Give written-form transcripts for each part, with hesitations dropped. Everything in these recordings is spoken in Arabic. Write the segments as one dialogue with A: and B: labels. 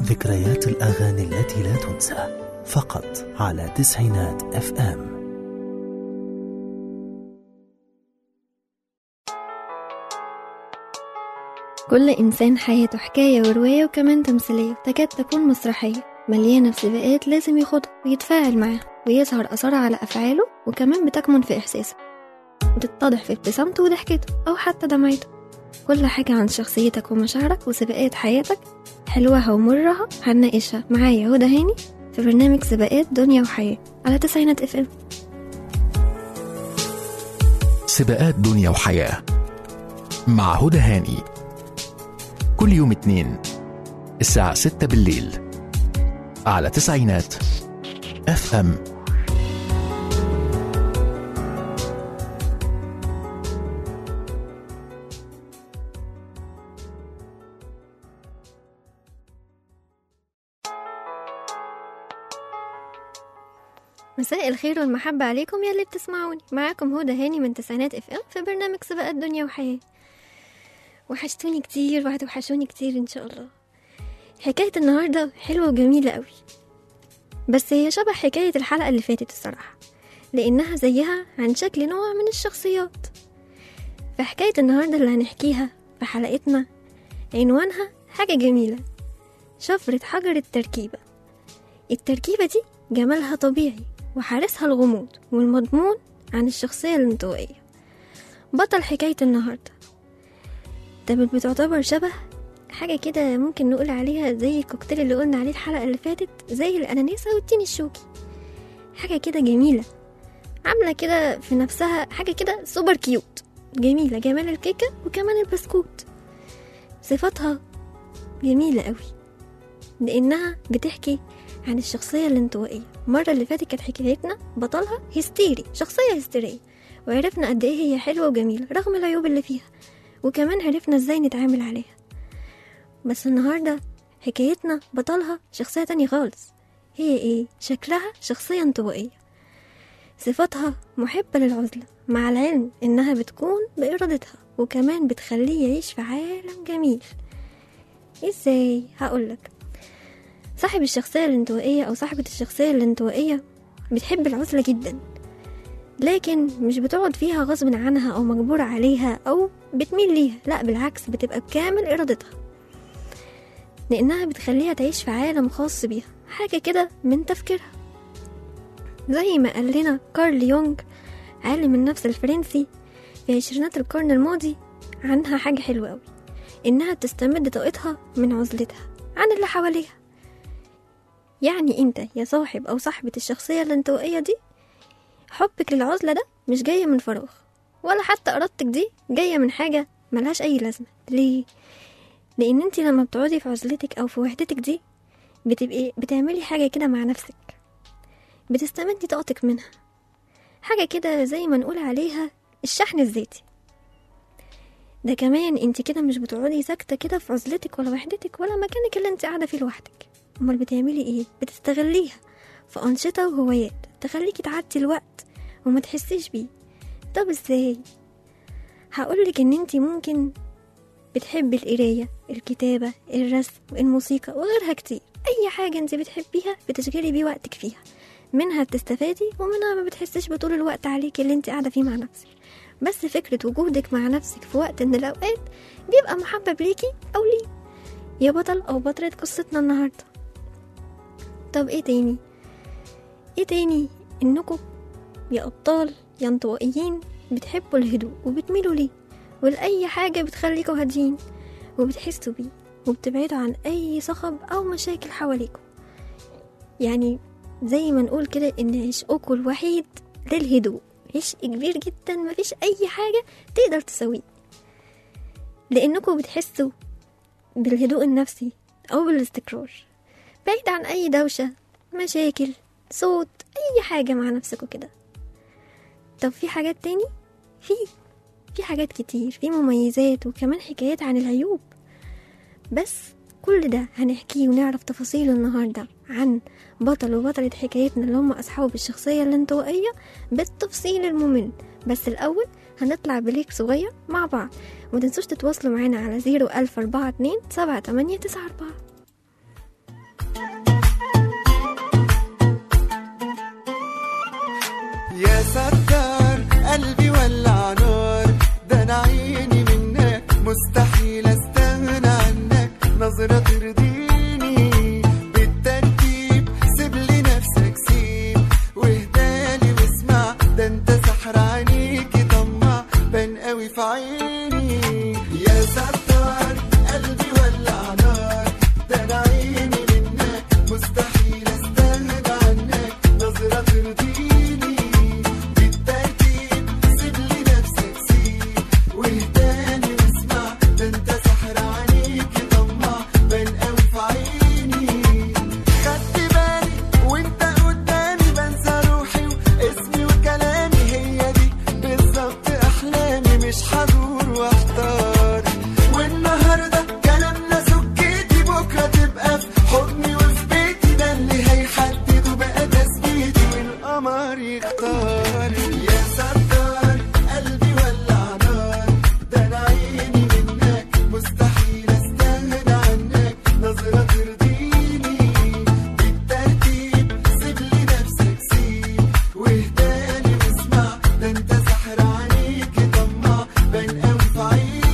A: ذكريات الأغاني التي لا تنسى فقط على تسعينات FM.
B: كل إنسان حياته حكاية ورواية وكمان تمثيلية تكاد تكون مسرحية مليانة بسباقات لازم يخوضها ويتفاعل معاها ويظهر أثرها على أفعاله، وكمان بتكمن في إحساسه وتتضح في ابتسامته وضحكته أو حتى دمعته. كل حاجة عن شخصيتك ومشاعرك وسباقات حياتك حلوها ومرها هنناقشها معايا هدى هاني في برنامج سباقات دنيا وحياة على تسعينات FM.
C: سباقات دنيا وحياة مع هدى هاني كل يوم اثنين الساعة 6 بالليل على تسعينات FM.
B: مساء الخير والمحبة عليكم يا اللي بتسمعوني. معاكم هدى هاني من تسعينات FM في برنامج سباقات دنيا وحياة. وحشتوني كتير وهتوحشوني كتير إن شاء الله. حكاية النهاردة حلوة وجميلة قوي، بس هي شبه حكاية الحلقة اللي فاتت الصراحة، لأنها زيها عن شكل نوع من الشخصيات. فحكاية النهاردة اللي هنحكيها في حلقتنا عنوانها حاجة جميلة، شفرة حجر التركيبة. التركيبة دي جمالها طبيعي وحارسها الغموض والمضمون عن الشخصية الانطوائية. بطل حكاية النهاردة ده بتعتبر شبه حاجة كده ممكن نقول عليها زي الكوكتيل اللي قلنا عليه الحلقة اللي فاتت، زي الأناناسة والتين الشوكي. حاجة كده جميلة عاملة كده في نفسها، حاجة كده سوبر كيوت جميلة، جمال الكيكة وكمان البسكوت. صفاتها جميلة قوي لأنها بتحكي عن الشخصية الانطوائية. المرة اللي فاتت كانت حكايتنا بطلها هستيري، شخصية هستيرية، وعرفنا قد ايه هي حلوة وجميلة رغم العيوب اللي فيها، وكمان عرفنا ازاي نتعامل عليها. بس النهاردة حكايتنا بطلها شخصية تانية خالص. هي ايه؟ شكلها شخصية انطوائية، صفاتها محبة للعزلة، مع العلم انها بتكون بإرادتها وكمان بتخليه يعيش في عالم جميل. ازاي؟ هقولك. صاحب الشخصية الانطوائية أو صاحبة الشخصية الانطوائية بتحب العزلة جدا، لكن مش بتقعد فيها غصب عنها أو مجبورة عليها أو بتميل ليها، لا بالعكس، بتبقى بكامل إرادتها، لأنها بتخليها تعيش في عالم خاص بيها، حاجة كده من تفكيرها. زي ما قال لنا كارل يونغ عالم النفس الفرنسي في عشرينات القرن الماضي عنها حاجة حلوة أوي، إنها بتستمد طاقتها من عزلتها عن اللي حواليها. يعني انت يا صاحب او صاحبة الشخصية الانطوائية دي، حبك للعزلة ده مش جاية من فراغ، ولا حتى ارادتك دي جاية من حاجة ملهاش اي لازمة. ليه؟ لان انت لما بتقعدي في عزلتك او في وحدتك دي بتبقي بتعملي حاجة كده مع نفسك، بتستمدي طاقتك منها، حاجة كده زي ما نقول عليها الشحن الذاتي. ده كمان انت كده مش بتقعدي ساكتة كده في عزلتك ولا وحدتك ولا مكانك اللي انت قاعدة فيه لوحدك، امال بتعملي ايه؟ بتستغليها في انشطه وهوايات تخليكي تعدي الوقت وما تحسيش بيه. طب ازاي؟ هقولك ان انتي ممكن بتحبي القرايه، الكتابه، الرسم، الموسيقى وغيرها كتير. اي حاجه انتي بتحبيها بتشغلي بيه وقتك فيها، منها بتستفادي ومنها ما بتحسيش بطول الوقت عليك اللي انتي قاعده فيه مع نفسك. بس فكره وجودك مع نفسك في وقت من الاوقات بيبقى محبب ليكي او ليه يا بطل او بطلة قصتنا النهارده. طب ايه تاني انكم يا ابطال يا انطوائيين بتحبوا الهدوء وبتميلوا ليه ولأي حاجة بتخليكوا هادين وبتحسوا بيه وبتبعدوا عن اي صخب او مشاكل حواليكوا. يعني زي ما نقول كده ان عشقكوا الوحيد للهدوء، عشق كبير جدا مفيش اي حاجة تقدر تسويه، لانكم بتحسوا بالهدوء النفسي او بالاستقرار، بعيد عن اي دوشة، مشاكل، صوت، اي حاجة مع نفسك وكده. طب في حاجات تاني؟ في حاجات كتير، في مميزات وكمان حكايات عن العيوب. بس كل ده هنحكيه ونعرف تفاصيل النهاردة عن بطل وبطلة حكايتنا اللي هم أصحاب الشخصية الانطوائية بالتفصيل الممل. بس الأول هنطلع بريك صغير مع بعض، ومتنسوش تتواصلوا معنا على 01042 7894.
D: قوي في عيني. يا ستار قلبي ولع نار، ده انا عيني منك مستحيل استغنى عنك، نظرة ترضيني بالتأكيد، سيبلي نفسك سيب واهداني واسمع، ده انت سحر عليك طمع بان قوي في عيني. خدت بالي وانت قدامي بنسى روحي واسمي وكلامي، هي دي بالظبط احلامي، مش هدور واحتار. والنهارده كلامنا سكتي، بكره تبقى في حضني وفي بيتي، ده اللي هيحدد بقى تثبيتي والقمر يختار. يا ستار قلبي ولع نار، ده انا عيني منك مستحيل استغنى عنك، نظرة ترضيني بالترتيب، سيبلي نفسك سيب واهداني واسمع، ده انت سحر عليك طمع بان قوي في عيني.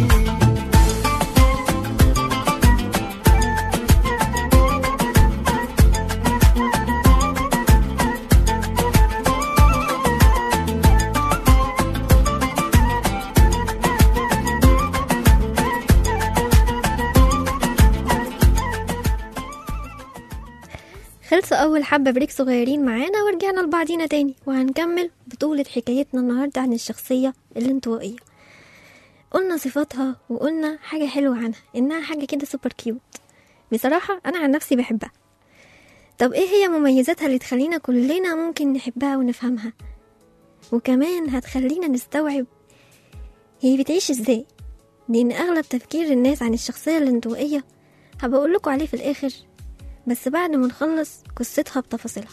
B: خلصوا أول حبة بريك صغيرين معانا ورجعنا لبعضينا تاني، وهنكمل بطولة حكايتنا النهاردة عن الشخصية الانطوائية. قلنا صفاتها وقلنا حاجة حلوة عنها، إنها حاجة كده سوبر كيوت. بصراحة أنا عن نفسي بحبها. طب إيه هي مميزاتها اللي تخلينا كلنا ممكن نحبها ونفهمها، وكمان هتخلينا نستوعب هي بتعيش إزاي؟ لأن أغلب تفكير الناس عن الشخصية الانطوائية هبقول لكم عليه في الآخر، بس بعد ما نخلص قصتها بتفاصيلها.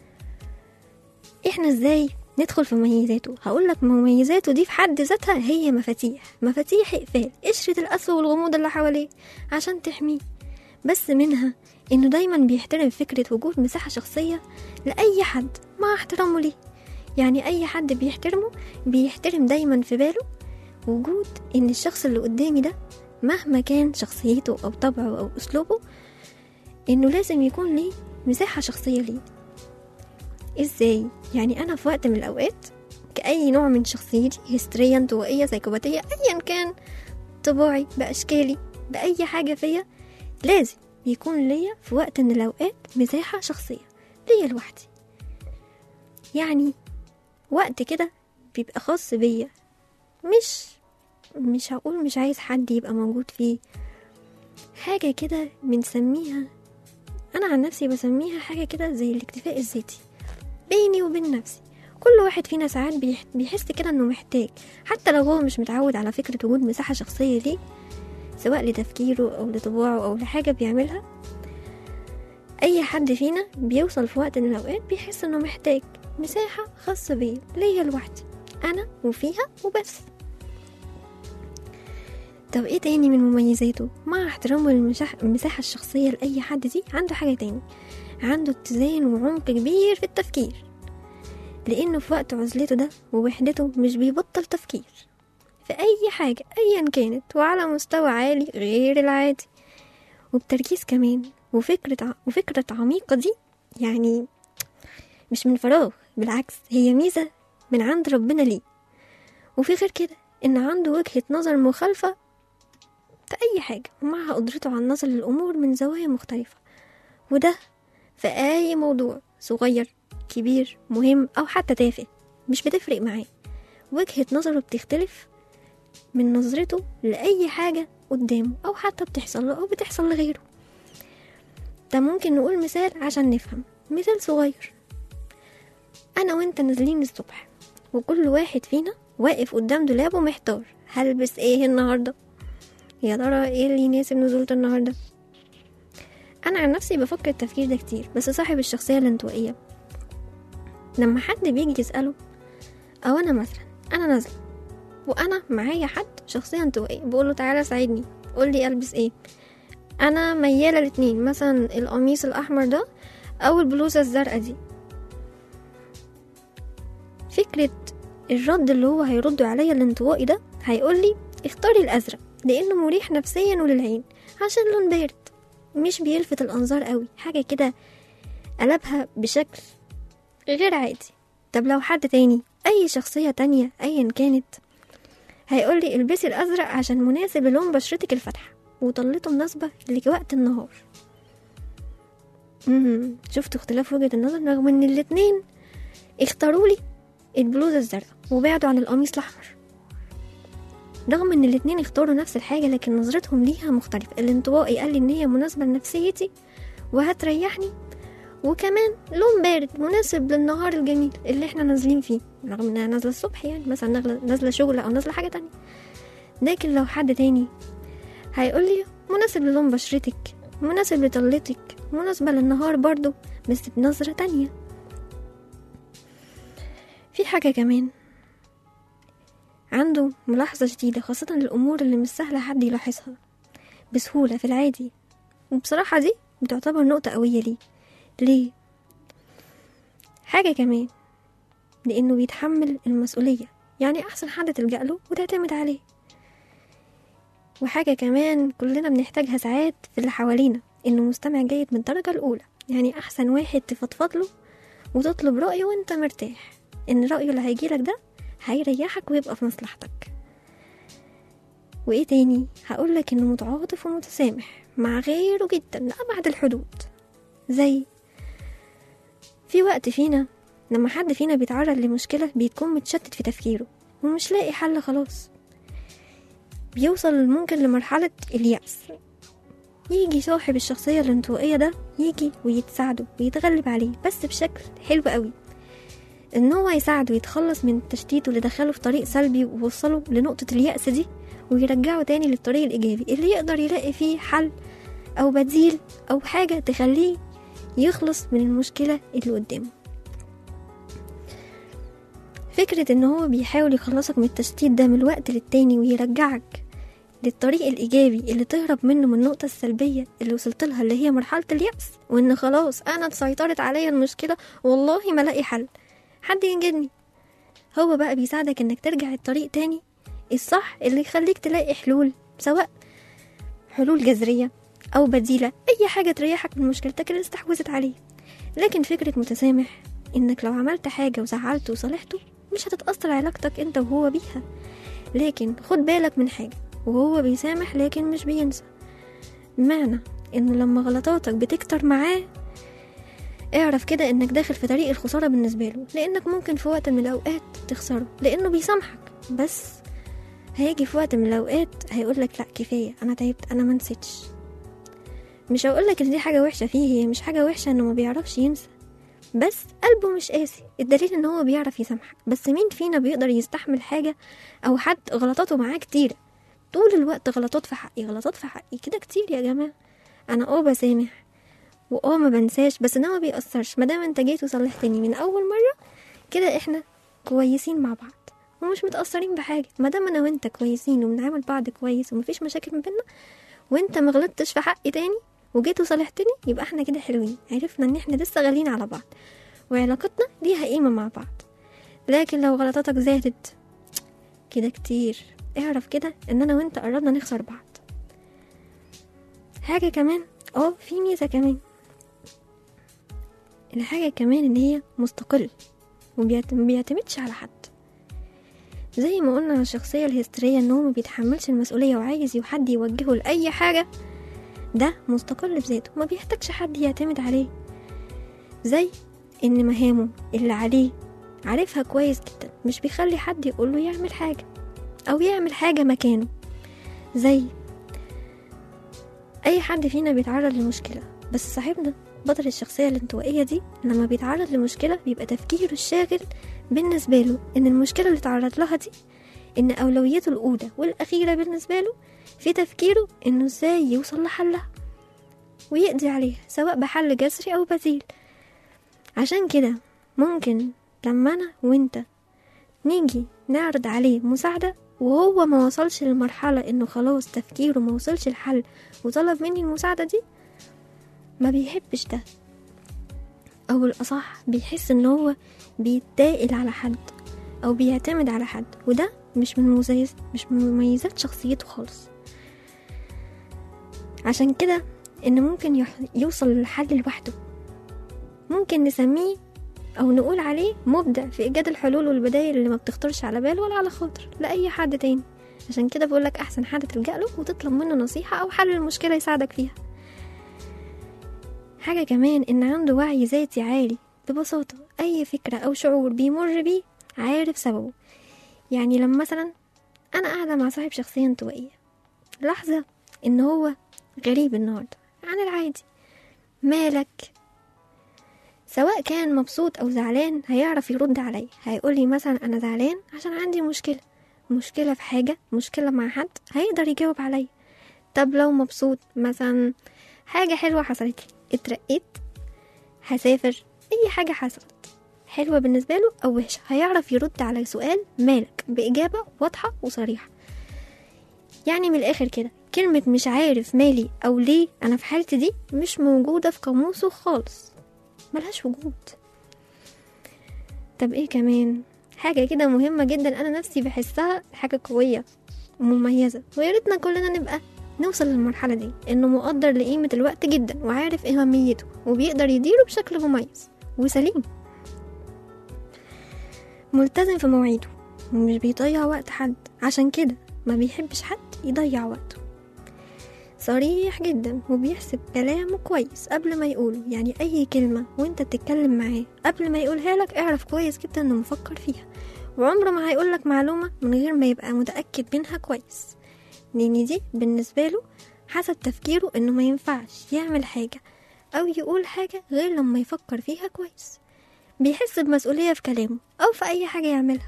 B: احنا ازاي ندخل في مميزاته؟ هقولك مميزاته دي في حد ذاتها هي مفاتيح اقفال قشرة القسوة والغموض اللي حواليه عشان تحميه. بس منها انه دايما بيحترم فكرة وجود مساحة شخصية لأي حد مع احترامه ليه. يعني اي حد بيحترمه بيحترم دايما في باله وجود ان الشخص اللي قدامي ده مهما كان شخصيته او طبعه او اسلوبه، انه لازم يكون ليه مساحة شخصية ليه. ازاي؟ يعني انا في وقت من الاوقات كأي نوع من شخصيتي، هستيرية، انطوائية، سيكوباتية، ايا كان طباعي باشكالي باي حاجة فيا، لازم يكون ليا في وقت من الاوقات مساحة شخصية ليا لوحدي. يعني وقت كده بيبقى خاص بيا، مش هقول مش عايز حد يبقى موجود فيه. حاجة كده بنسميها، انا عن نفسي بسميها حاجة كده زي الاكتفاء الذاتي بيني وبين نفسي. كل واحد فينا ساعات بيحس كده انه محتاج، حتى لو هو مش متعود على فكرة وجود مساحة شخصية ليه، سواء لتفكيره او لطباعه او لحاجة بيعملها. اي حد فينا بيوصل في وقت من الاوقات بيحس انه محتاج مساحة خاصة بيه ليا لوحدي، انا وفيها وبس. طب ايه تاني من مميزاته؟ مع احترامه المساحة الشخصية لأي حد دي، عنده حاجة تاني، عنده اتزان وعمق كبير في التفكير، لأنه في وقت عزلته ده ووحدته مش بيبطل تفكير في أي حاجة أيا كانت، وعلى مستوى عالي غير العادي وبتركيز كمان وفكرة عميقة. دي يعني مش من فراغ، بالعكس هي ميزة من عند ربنا ليه. وفي غير كده إن عنده وجهة نظر مخالفة في أي حاجة، ومعها قدرته على النظر للأمور من زوايا مختلفة، وده في أي موضوع صغير كبير مهم أو حتى تافه مش بتفرق معاه، وجهة نظره بتختلف من نظرته لأي حاجة قدامه أو حتى بتحصل له أو بتحصل لغيره. ده ممكن نقول مثال عشان نفهم. مثال صغير، أنا وإنت نازلين الصبح وكل واحد فينا واقف قدام دولابه محتار، هلبس ايه النهاردة؟ يا ترى ايه اللي يناسب نزولة النهاردة؟ انا عن نفسي بفكر التفكير ده كتير، بس صاحب الشخصية الانطوائية لما حد بيجي يسأله، او انا مثلا انا نازلة وانا معايا حد شخصية انطوائية، بقوله تعالى ساعدني، قولي البس ايه، انا ميالة الاتنين، مثلا القميص الاحمر ده او البلوزة الزرقاء دي. فكرة الرد اللي هو هيرده عليا الانطوائي ده هيقولي اختاري الازرق لانه مريح نفسيا وللعين، عشان لون بارد مش بيلفت الانظار قوي، حاجة كده قلبها بشكل غير عادي. طب لو حد تاني، اي شخصية تانية ايا كانت، هيقولي البسي الأزرق عشان مناسب للون بشرتك الفاتحة وطلته مناسبة لوقت النهار. شفتوا اختلاف وجهة النظر رغم ان الاتنين اختاروا لي البلوزة الزرقاء وبعدوا عن القميص الأحمر. رغم ان الاتنين اختاروا نفس الحاجة لكن نظرتهم ليها مختلفة. الانطوائي قال لي ان هي مناسبة لنفسيتي وهتريحني، وكمان لون بارد مناسب للنهار الجميل اللي احنا نازلين فيه، رغم انها نازلة الصبح يعني مثلا نازلة شغل او نازلة حاجة تانية. لكن لو حد تاني هيقولي مناسب للون بشرتك، مناسب لطلتك، مناسبة للنهار برضو بس بنظرة تانية. في حاجة كمان عنده ملاحظة جديدة خاصة للأمور اللي مش سهلة حد يلاحظها بسهولة في العادي، وبصراحة دي بتعتبر نقطة قوية ليه؟ حاجة كمان لأنه بيتحمل المسؤولية، يعني أحسن حد تلجأ له وتعتمد عليه. وحاجة كمان كلنا بنحتاجها ساعات في اللي حوالينا، إنه مستمع جيد من الدرجة الأولى، يعني أحسن واحد تفضفض له وتطلب رأيه وانت مرتاح إن رأيه اللي هيجيلك ده هيريحك ويبقى في مصلحتك. وإيه تاني هقولك إنه متعاطف ومتسامح مع غيره جدا لأبعد الحدود. زي في وقت فينا لما حد فينا بيتعرض لمشكلة بيكون متشتت في تفكيره ومش لاقي حل خلاص، بيوصل ممكن لمرحلة اليأس. يجي صاحب الشخصية الانطوائية ده يجي ويتساعده ويتغلب عليه بس بشكل حلو قوي، ان هو يساعده يتخلص من التشتيت اللي دخله في طريق سلبي ووصله لنقطة اليأس دي ويرجعه تاني للطريق الإيجابي اللي يقدر يلاقي فيه حل أو بديل أو حاجة تخليه يخلص من المشكلة اللي قدامه. فكرة ان هو بيحاول يخلصك من التشتيت ده من الوقت للتاني ويرجعك للطريق الإيجابي اللي تهرب منه من النقطة السلبية اللي وصلت لها اللي هي مرحلة اليأس، وان خلاص انا اتسيطرت عليا المشكلة والله ما لاقي حل، حد ينجدني. هو بقى بيساعدك انك ترجع الطريق تاني الصح اللي يخليك تلاقي حلول، سواء حلول جذرية او بديلة، اي حاجة تريحك من مشكلتك اللي استحوذت عليه. لكن فكرة متسامح انك لو عملت حاجة وزعلته وصالحته مش هتتأثر علاقتك انت وهو بيها، لكن خد بالك من حاجة، وهو بيسامح لكن مش بينسى. بمعنى انه لما غلطاتك بتكتر معاه اعرف كده انك داخل في طريق الخسارة بالنسبة له، لانك ممكن في وقت من الاوقات تخسره لانه بيسامحك، بس هيجي في وقت من الاوقات هيقولك لا كفاية انا تعبت انا منسيتش. مش هقولك ان دي حاجة وحشة فيه، هي مش حاجة وحشة انه ما بيعرفش ينسى، بس قلبه مش قاسي، الدليل ان هو بيعرف يسامحك. بس مين فينا بيقدر يستحمل حاجة او حد غلطاته معاه كتير طول الوقت، غلطات في حقي غلطات في حقي كده كتير يا جماعة. انا بسامح ما بنساش، بس ده ما بيأثرش مادام انت جيت وصلحتني من اول مرة كده، احنا كويسين مع بعض ومش متأثرين بحاجة. مادام انا وانت كويسين وبنعامل بعض كويس ومفيش مشاكل ما بيننا وانت مغلطتش في حقي تاني وجيت وصلحتني، يبقى احنا كده حلوين، عرفنا ان احنا لسه غاليين على بعض وعلاقتنا ليها قيمة مع بعض. لكن لو غلطاتك زادت كده كتير اعرف كده ان انا وانت قربنا نخسر بعض. حاجة كمان في ميزة كمان، الحاجة كمان ان هي مستقل ومبيعتمدش على حد. زي ما قلنا على الشخصية الهستيرية ان هو ما بيتحملش المسؤولية وعايز حد يوجهه لأي حاجة، ده مستقل بذاته ما بيحتاجش حد يعتمد عليه. زي ان مهامه اللي عليه عارفها كويس جدا، مش بيخلي حد يقوله يعمل حاجة او يعمل حاجة مكانه. زي اي حد فينا بيتعرض لمشكلة، بس صاحبنا بطل الشخصية الانطوائية دي لما بيتعرض لمشكلة بيبقى تفكيره الشاغل بالنسبة له ان المشكلة اللي تعرض لها دي ان اولويته الاولى والاخيرة بالنسبة له في تفكيره انه ازاي يوصل لحلها ويقضي عليها، سواء بحل جذري او بديل. عشان كده ممكن لما انا وانت نيجي نعرض عليه مساعدة وهو ما وصلش للمرحلة انه خلاص تفكيره ما وصلش الحل وطلب مني المساعدة دي، ما بيحبش ده، او الاصح بيحس ان هو بيتائل على حد او بيعتمد على حد، وده مش من مميزات شخصيته خالص. عشان كده ان ممكن يوصل للحل لوحده، ممكن نسميه او نقول عليه مبدع في ايجاد الحلول والبدائل اللي ما بتخطرش على بال ولا على خاطر لاي حد تاني. عشان كده بقولك أحسن حد تلجأ له وتطلب منه نصيحة أو حل المشكلة يساعدك فيها. حاجة كمان إن عنده وعي ذاتي عالي، ببساطة أي فكرة أو شعور بيمر بيه عارف سببه. يعني لما مثلا أنا قاعدة مع صاحب شخصية انطوائية، لحظة إن هو غريب النهاردة عن العادي، مالك؟ سواء كان مبسوط أو زعلان هيعرف يرد علي، هيقولي مثلا أنا زعلان عشان عندي مشكلة في حاجة، مشكلة مع حد، هيقدر يجاوب علي. طب لو مبسوط مثلا حاجة حلوة حصلت لي، اترقيت، هسافر، أي حاجة حصلت حلوة بالنسبة له أو وحشة، هيعرف يرد على سؤال مالك بإجابة واضحة وصريحة. يعني من الآخر كده كلمة مش عارف مالي أو ليه أنا في حالتي دي مش موجودة في قاموسه خالص، ملهاش وجود. طب ايه كمان حاجة كده مهمة جدا أنا نفسي بحسها حاجة قوية ومميزة، وياريتنا كلنا نبقى نوصل للمرحلة دي، إنه مقدر لقيمة الوقت جدا وعارف أهميته وبيقدر يديره بشكل مميز وسليم، ملتزم في مواعيده ومش بيضيع وقت حد، عشان كده ما بيحبش حد يضيع وقته، صريح جدا وبيحسب كلامه كويس قبل ما يقوله. يعني أي كلمة وانت بتتكلم معاه قبل ما يقولها لك اعرف كويس جدا انه مفكر فيها، وعمره ما هيقولك معلومة من غير ما يبقى متأكد منها كويس، لأن دي بالنسبة له حسب تفكيره انه ما ينفعش يعمل حاجة أو يقول حاجة غير لما يفكر فيها كويس. بيحس بمسؤولية في كلامه أو في أي حاجة يعملها.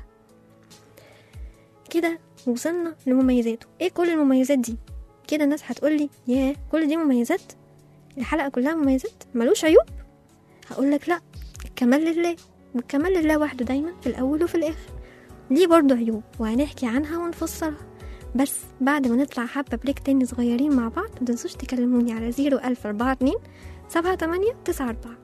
B: كده وصلنا لمميزاته. ايه كل المميزات دي؟ كده الناس هتقولي ياه كل دي مميزات؟ الحلقة كلها مميزات ملوش عيوب؟ هقولك لا، الكمال لله، والكمال لله وحده دايما في الأول وفي الآخر. ليه برضو عيوب وهنحكي عنها ونفسرها، بس بعد ما نطلع حبة بريك تاني صغيرين مع بعض. متنسوش تكلموني على 01042 7894.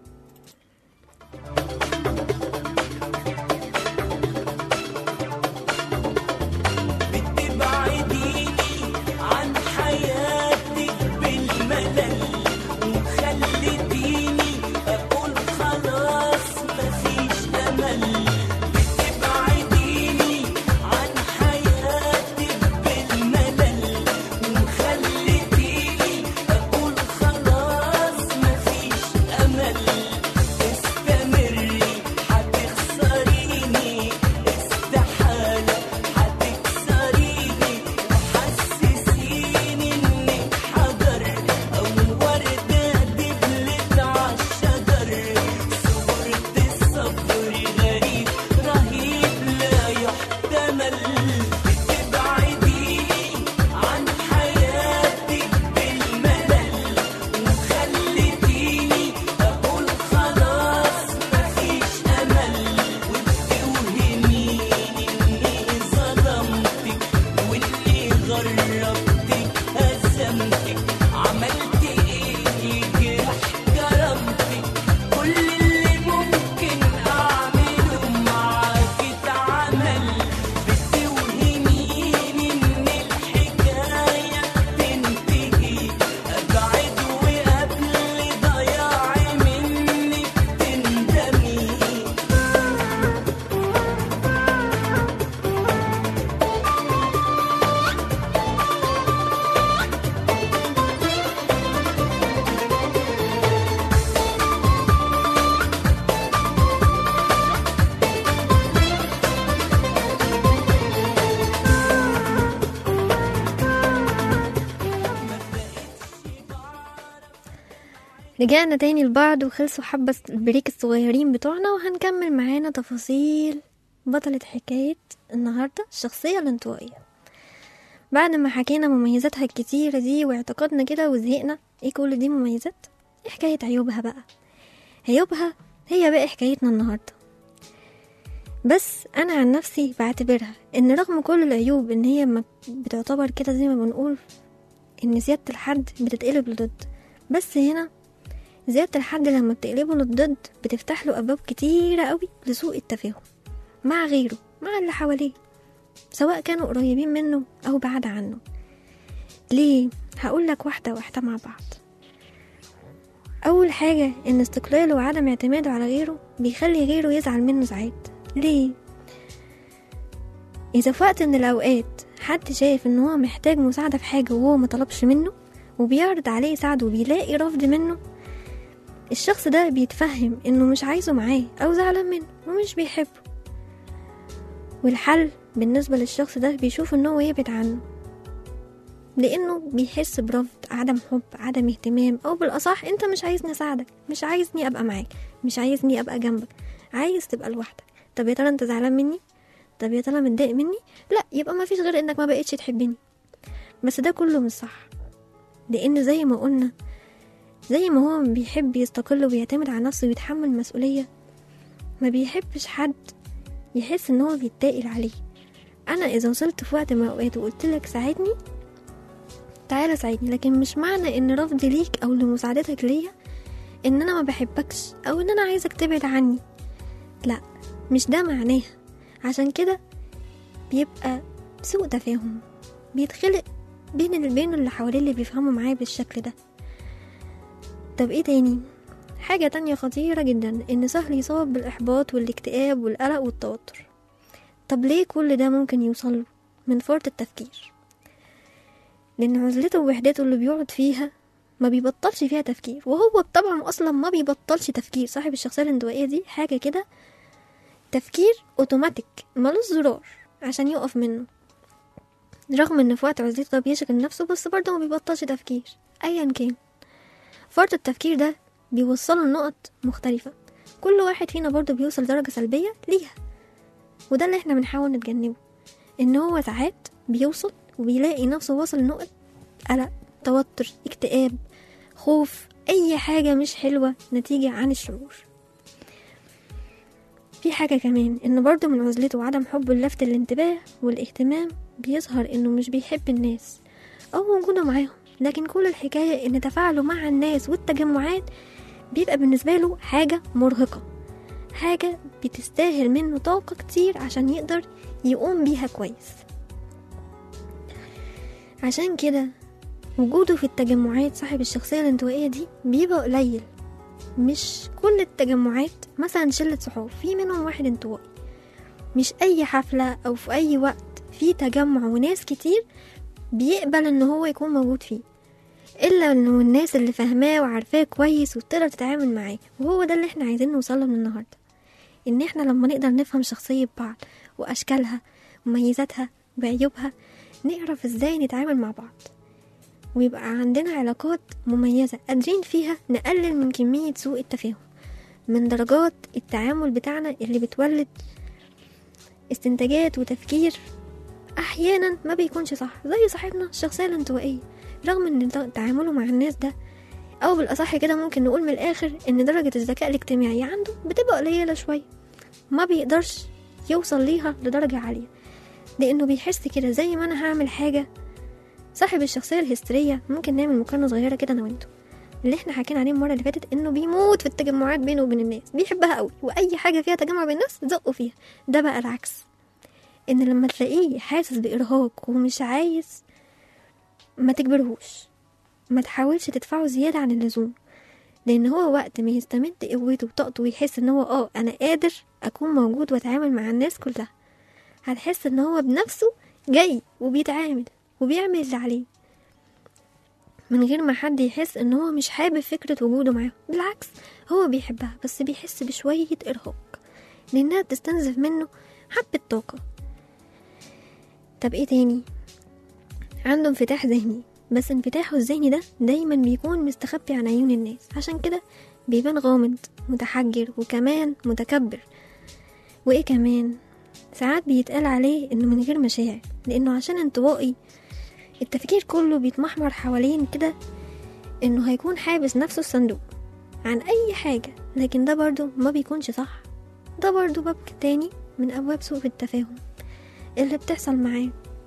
B: رجعنا تاني لبعض وخلصوا حبة البريك الصغيرين بتوعنا، وهنكمل معانا تفاصيل بطلة حكاية النهاردة، الشخصية الانطوائية. بعد ما حكينا مميزاتها الكتيرة دي واعتقدنا كده وزهقنا ايه كل دي مميزات، ايه حكاية عيوبها بقى؟ عيوبها هي بقى حكايتنا النهاردة. بس انا عن نفسي بعتبرها ان رغم كل العيوب ان هي ما بتعتبر كده زي ما بنقول ان زيادة الحد بتتقلب لضد، بس هنا زيادة الحد لما بتقلبه للضد بتفتح له أبواب كتيرة قوي لسوء التفاهم مع غيره، مع اللي حواليه، سواء كانوا قريبين منه أو بعاد عنه. ليه؟ هقولك واحدة واحدة مع بعض. أول حاجة إن استقلاله وعدم اعتماده على غيره بيخلي غيره يزعل منه ساعات. ليه؟ إذا في وقت من الأوقات حد شايف إن هو محتاج مساعدة في حاجة وهو ما طلبش منه وبيعرض عليه يساعده وبيلاقي رفض منه، الشخص ده بيتفهم إنه مش عايزه معاه أو زعلان منه ومش بيحبه. والحل بالنسبة للشخص ده بيشوف إنه يبعد عنه، لأنه بيحس برفض، عدم حب، عدم اهتمام، أو بالأصح أنت مش عايزني أساعدك، مش عايزني أبقى معاك، مش عايزني أبقى جنبك، عايز تبقى لوحدك. طب يا ترى أنت زعلان مني؟ طب يا ترى متضايق مني؟ لا، يبقى ما فيش غير إنك ما بقيتش تحبني. بس ده كله مش صح، لأن زي ما قلنا، زي ما هو بيحب يستقل ويعتمد على نفسه ويتحمل مسؤولية، ما بيحبش حد يحس إن هو بيتقل عليه. أنا إذا وصلت في وقت من الأوقات وقلت لك ساعدني، تعالى ساعدني، لكن مش معنى ان رفضي ليك او لمساعدتك ليا ان انا ما بحبكش او ان انا عايزك تبعد عني. لا، مش ده معناه. عشان كده بيبقى سوء تفاهم بيتخلق بين اللي حواليه اللي بيفهموا معاه بالشكل ده. طب ايه تاني؟ حاجة تانية خطيرة جدا، ان سهل يصاب بالاحباط والاكتئاب والقلق والتوتر. طب ليه كل ده ممكن يوصل؟ من فرط التفكير، لأن عزلته ووحدته اللي بيقعد فيها ما بيبطلش فيها تفكير، وهو بطبعه أصلا ما بيبطلش تفكير. صاحب الشخصية الانطوائية دي حاجة كده تفكير اوتوماتيك، ملوش زرار عشان يقف منه، رغم ان في وقت عزلته ده بيشغل نفسه، بس برضه ما بيبطلش تفكير ايا كان. فرط التفكير ده بيوصله لنقط مختلفة، كل واحد فينا برضه بيوصل درجة سلبية ليها، وده اللي احنا بنحاول نتجنبه. ان هو ساعات بيوصل وبيلاقي نفسه وصل لنقطة قلق، توتر، اكتئاب، خوف، اي حاجة مش حلوة نتيجة عن الشعور. في حاجة كمان، ان برضو من عزلته وعدم حبه للفت الانتباه والاهتمام بيظهر انه مش بيحب الناس او وجوده معاهم، لكن كل الحكاية ان تفاعله مع الناس والتجمعات بيبقى بالنسبة له حاجة مرهقة، حاجة بتستاهل منه طاقة كتير عشان يقدر يقوم بيها كويس. عشان كده وجوده في التجمعات صاحب الشخصية الانطوائية دي بيبقى قليل. مش كل التجمعات، مثلا شلة صحاب في منهم واحد انطوائي، مش اي حفلة او في اي وقت في تجمع وناس كتير بيقبل ان هو يكون موجود فيه، الا انه الناس اللي فاهماه وعارفاه كويس وتقدر تتعامل معاه. وهو ده اللي احنا عايزين نوصله من النهاردة، ان احنا لما نقدر نفهم شخصية بعض واشكالها وميزاتها وعيوبها، نعرف ازاي نتعامل مع بعض، ويبقى عندنا علاقات مميزة قادرين فيها نقلل من كمية سوء التفاهم، من درجات التعامل بتاعنا اللي بتولد استنتاجات وتفكير احيانا ما بيكونش صح، زي صاحبنا الشخصية الانطوائية. رغم ان تعامله مع الناس ده، او بالاصح كده ممكن نقول من الاخر ان درجة الذكاء الاجتماعي عنده بتبقى قليلة شوية، ما بيقدرش يوصل ليها لدرجة عالية، لانه بيحس كده زي ما انا هعمل حاجة. صاحب الشخصية الهستيرية ممكن نعمل مقارنة صغيرة كده انا وانتو، اللي احنا حكينا عليه المرة اللي فاتت، انه بيموت في التجمعات بينه وبين الناس، بيحبها قوي، واي حاجة فيها تجمع بين الناس زقوا فيها. ده بقى العكس، ان لما تلاقيه حاسس بارهاق ومش عايز، ما تجبرهوش، ما تحاولش تدفعه زيادة عن اللزوم، لان هو وقت ما يستمد قوته وطاقته ويحس ان هو انا قادر اكون موجود واتعامل مع الناس كلها، هتحس ان هو بنفسه جاي وبيتعامل وبيعمل اللي عليه، من غير ما حد يحس ان هو مش حابب فكرة وجوده معاه. بالعكس، هو بيحبها، بس بيحس بشوية ارهاق لانها بتستنزف منه حبة طاقة. طب ايه تاني؟ عنده انفتاح ذهني، بس انفتاحه الذهني ده دايما بيكون مستخبي عن عيون الناس، عشان كده بيبان غامض، متحجر، وكمان متكبر. وايه كمان؟ ساعات بيتقال عليه انه من غير مشاعر، لانه عشان انطوائي التفكير كله بيتمحور حوالين كده انه هيكون حابس نفسه الصندوق عن اي حاجة، لكن ده برضو ما بيكونش صح. ده برضو باب تاني من ابواب سوء التفاهم اللي بتحصل معاه،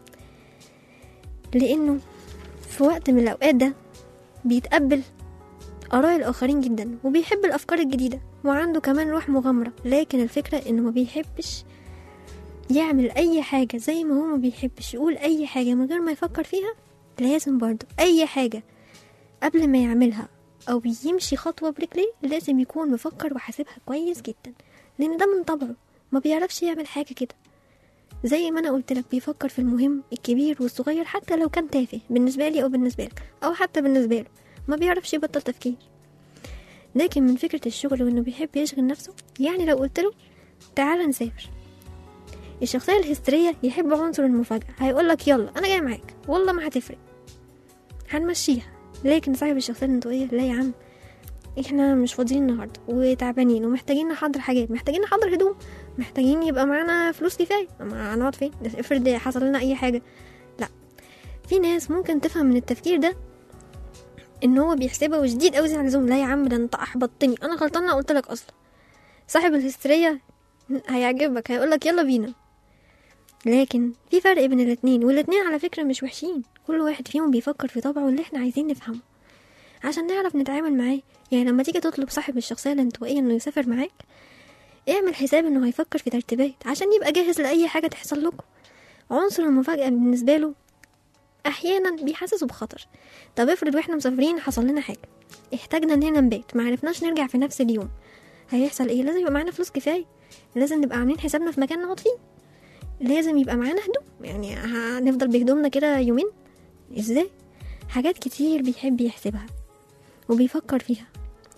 B: لانه في وقت من الاوقات ده بيتقبل اراء الاخرين جدا، وبيحب الافكار الجديدة، وعنده كمان روح مغامرة، لكن الفكرة انه ما بيحبش يعمل اي حاجة زي ما هو ما بيحبش يقول اي حاجة من غير ما يفكر فيها. لازم برضو اي حاجة قبل ما يعملها او يمشي خطوة برجليه لازم يكون مفكر وحاسبها كويس جدا، لان ده من طبعه، ما بيعرفش يعمل حاجة كده زي ما انا قلت لك بيفكر في المهم الكبير والصغير، حتى لو كان تافه بالنسبه لي او بالنسبه لك او حتى بالنسبه له، ما بيعرفش يبطل تفكير. لكن من فكره الشغل وانه بيحب يشغل نفسه، يعني لو قلت له تعال نسافر، الشخصيه الهستيريه يحب عنصر المفاجاه، هيقول لك يلا انا جاي معاك، والله ما هتفرق، هنمشيها. لكن صاحب الشخصيه الانطوائيه لا يا عم، احنا مش فاضيين النهارده وتعبانين ومحتاجين نحضر حاجات، محتاجين نحضر هدوم، محتاجين يبقى معانا فلوس كفايه، ما هنقعد فين افرض حصل لنا اي حاجه. لا، في ناس ممكن تفهم من التفكير ده ان هو بيحسبها وشديد قوي زي اللزوم. لا يا عم ده انت احبطتني، انا غلطانه قلت لك اصلا. صاحب الهستيريه هيعجبك، هيقولك يلا بينا. لكن في فرق بين الاتنين، والاتنين على فكره مش وحشين، كل واحد فيهم بيفكر في طبعه اللي احنا عايزين نفهمه عشان نعرف نتعامل معاه. يعني لما تيجي تطلب صاحب الشخصيه الانطوائيه انه يسافر معاك، اعمل حساب انه هيفكر في ترتيبات عشان يبقى جاهز لاي حاجه تحصل لكم. عنصر المفاجاه بالنسبه له احيانا بيحسسه بخطر. طب افرض واحنا مسافرين حصل لنا حاجه، احتاجنا اننا نبات، ما عرفناش نرجع في نفس اليوم، هيحصل ايه؟ لازم يبقى معانا فلوس كفايه، لازم نبقى عاملين حسابنا في مكان نقعد فيه، لازم يبقى معانا هدوم، يعني هنفضل بهدومنا كده يومين ازاي؟ حاجات كتير بيحب يحسبها وبيفكر فيها.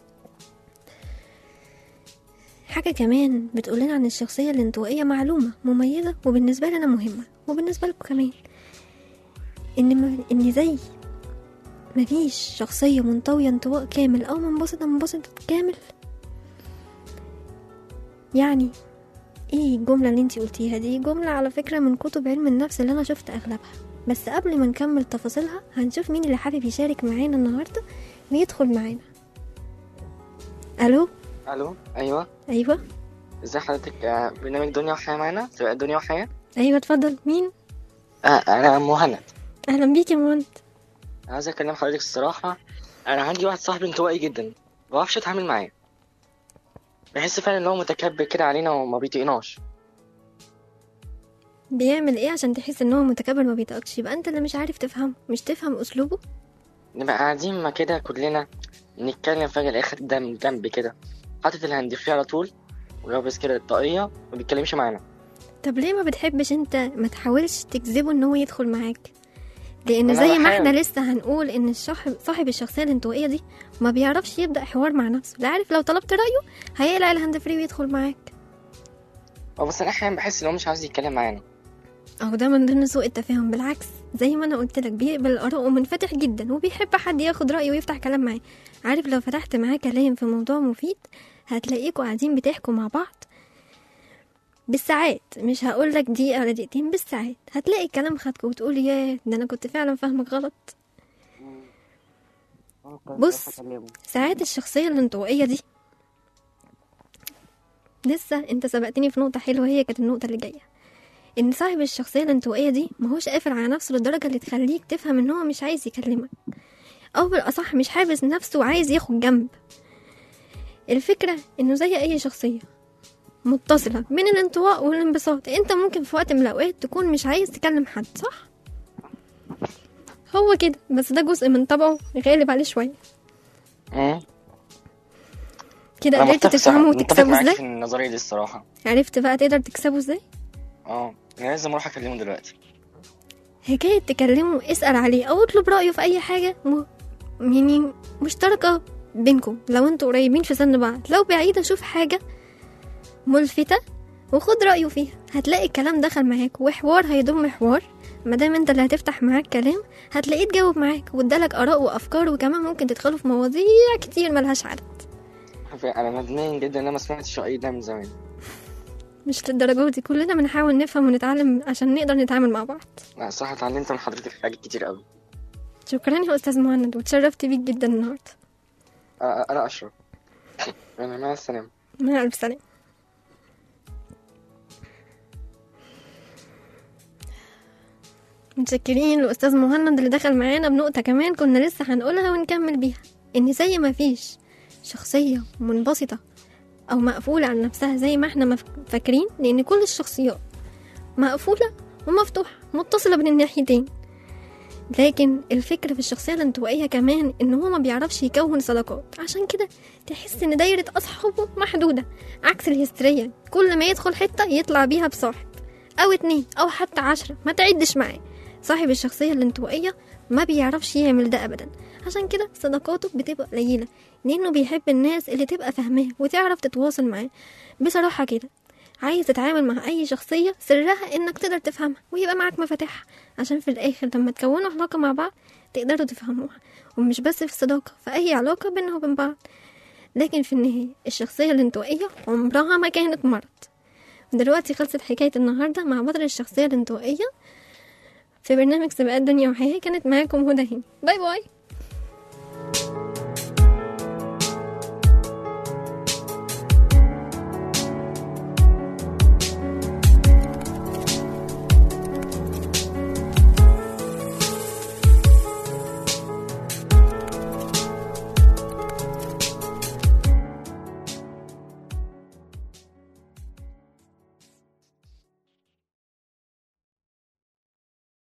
B: حاجة كمان بتقولنا عن الشخصية الانطوائية معلومة مميزة وبالنسبة لنا مهمة وبالنسبة لكم كمان، إن زي مفيش شخصية منطوية انطواء كامل أو منبسطة كامل. يعني ايه الجملة اللي انتي قلتيها دي؟ جملة على فكرة من كتب علم النفس اللي أنا شفت أغلبها. بس قبل ما نكمل تفاصيلها هنشوف مين اللي حابب يشارك معانا النهاردة ويدخل معانا. ألو.
E: ايوه ازي حضرتك؟ برنامج دنيا وحياة معانا، سباق دنيا وحياة.
B: ايوه اتفضل. مين؟
E: انا مهند.
B: اهلا بيك يا مهند.
E: عايز اكلم حضرتك الصراحة، انا عندي واحد صاحبي انطوائي جدا، ما بعرفش اتعامل معاه، بحس فعلا ان هو متكبر كده علينا وما بيطيقناش.
B: بيعمل ايه عشان تحس ان هو متكبر ما بيطاقش؟ يبقى انت اللي مش عارف تفهم، مش تفهم اسلوبه.
E: نبقى قاعدين ما كده كلنا نتكلم، فجأة الاخر جنب كده حاطط الهاند فري على طول ولابس كده الطاقية وما بيتكلمش معانا.
B: طب ليه ما بتحبش انت ما تحاولش تجذبه ان هو يدخل معاك؟ لان زي ما احنا لسه هنقول ان صاحب الشخصيه الانطوائيه دي ما بيعرفش يبدا حوار مع نفسه، لا عارف لو طلبت رايه هيقلع الهاند فري ويدخل معاك.
E: بس انا احيانا بحس ان هو مش عايز يتكلم معانا.
B: اهو ده من ضمن سوء التفاهم. بالعكس زي ما انا قلت لك بيقبل الاراء ومنفتح جدا وبيحب حد ياخد رايه ويفتح كلام معاه. عارف لو فتحت معاه كلام في موضوع مفيد هتلاقيكوا قاعدين بتحكوا مع بعض بالساعات، مش هقولك دقيقة ولا دقيقتين، بالساعات هتلاقي الكلام خدك وتقول ياه ده انا كنت فعلا فاهمك غلط. بص، ساعات الشخصية الانطوائية دي لسه انت سبقتني في نقطة حلوة، هي كانت النقطة اللي جاية، ان صاحب الشخصية الانطوائية دي ماهوش قافل على نفسه للدرجة اللي تخليك تفهم ان هو مش عايز يكلمك، او بالاصح مش حابس نفسه وعايز ياخد جنب. الفكرة انه زي اي شخصية متصلة بين الانطواء والانبساط، انت ممكن في وقت من الاوقات تكون مش عايز تكلم حد، صح؟ هو كده، بس ده جزء من طبعه غالب عليه شوية. كده قدرت تفهمه وتكسبه ازاي؟
E: في النظرية دي الصراحة
B: عرفت بقى تقدر تكسبه ازاي؟
E: انا لازم اروح اكلمه دلوقتي.
B: حكاية تكلمه، اسأل عليه او اطلب رأيه في اي حاجة يعني مشتركة بينكم، لو انتوا قريبين في سن بعض، لو بعيدة شوف حاجة ملفتة وخد رأيه فيها، هتلاقي الكلام دخل معاك وحوار هيضم حوار. مادام انت اللي هتفتح معاك كلام هتلاقيه تجاوب معاك وادالك آراء وأفكار، وكمان ممكن تدخلوا في مواضيع كتير ملهاش عدد.
E: انا ندمان جدا ان انا ما سمعتش رأيي ده من زمان.
B: مش للدرجة دي، كلنا بنحاول نفهم ونتعلم عشان نقدر نتعامل مع بعض.
E: لا صح، اتعلمت من حضرتك حاجات كتير قوي.
B: شكرا يا أستاذ مهند، وتشرفت بيك جدا النهاردة.
E: انا اشرف. مع السلامة.
B: مع ألف سلامة. متشكرين لأستاذ مهند اللي دخل معانا بنقطة كمان كنا لسه هنقولها ونكمل بيها، ان زي ما فيش شخصية منبسطة او مقفولة عن نفسها زي ما احنا فاكرين، لان كل الشخصيات مقفولة ومفتوحة متصلة بين الناحيتين. لكن الفكرة في الشخصية الانطوائية كمان ان هو ما بيعرفش يكون صداقات، عشان كده تحس ان دايرة اصحابه محدودة، عكس الهستيرية كل ما يدخل حتة يطلع بيها بصاحب، أو 2 أو حتى 10، ما تعدش معاه. صاحب الشخصية الانطوائية ما بيعرفش يعمل ده أبدا، عشان كده صداقاته بتبقى قليلة، لأنه بيحب الناس اللي تبقى فاهماه وتعرف تتواصل معاه. بصراحة كده عايز تتعامل مع أي شخصية سرها إنك تقدر تفهمها ويبقى معاك مفاتيحها، عشان في الآخر لما تكونوا علاقة مع بعض تقدروا تفهموها، ومش بس في الصداقة، في أي علاقة بينه وبين بعض. لكن في النهاية الشخصية الانطوائية عمرها ما كانت مرض. دلوقتي خلصت حكاية النهاردة مع بطل الشخصية الانطوائية في برنامج سباقات دنيا وحياة. كانت معاكم هدى هاني، باي باي.